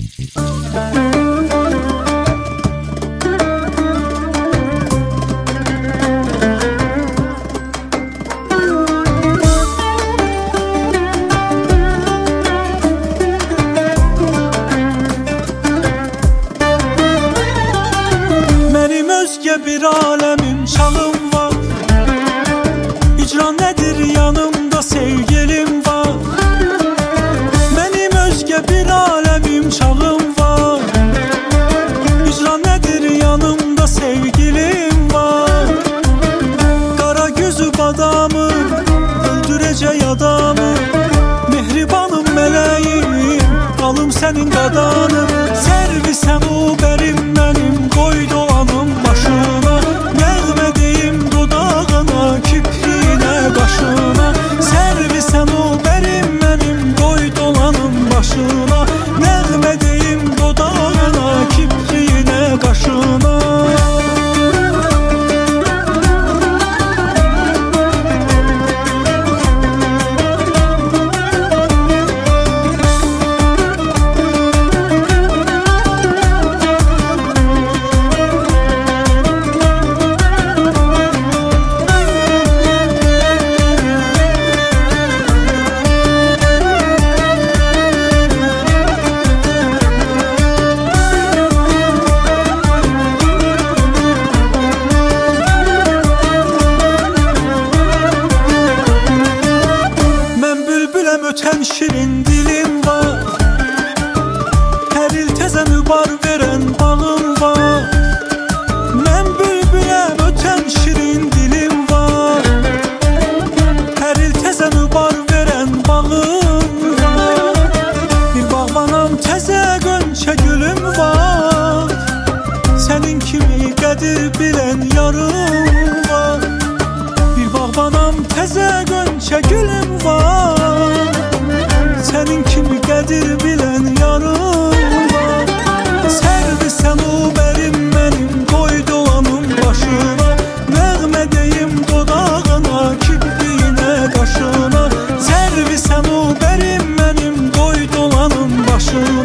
Mənim özgə bir aləmim, çağım var. Hicran nədir yanımda, sevgilim var. Mənim özgə bir aləmim, çağım var. Hicran nədir yanımda, sevgilim var. Qara gözü badamı, öldürəcək adamı. Mehribanım, mələyim, alım sənin qadanım. Sərvisən o bərim mənim, qoy dolanım başına. Nəğmə deyim dodağına, kipriyinə, qaşına. Sərvisən o bərim mənim, qoy dolanım başına. Nəğmə deyim dodağına, kipriyinə, qaşına. Ötən şirin dilim var. Hər il təzə mübar verən bağım var. Mən bülbüləm, ötən şirin dilim var. Hər il təzə mübar verən bağım var. Bir bağbanam, təzə qönçə gülüm var. Sənin kimi qədir bilən yarım var. Bir bağbanam, təzə qönçə gülüm var. Sənin kimi qədir bilən yarım var. Sərvisən o bərim mənim, qoy dolanım başına. Nəğmə deyim dodağına, kipriyinə, qaşına. Sərvisən o bərim mənim, qoy dolanım başına.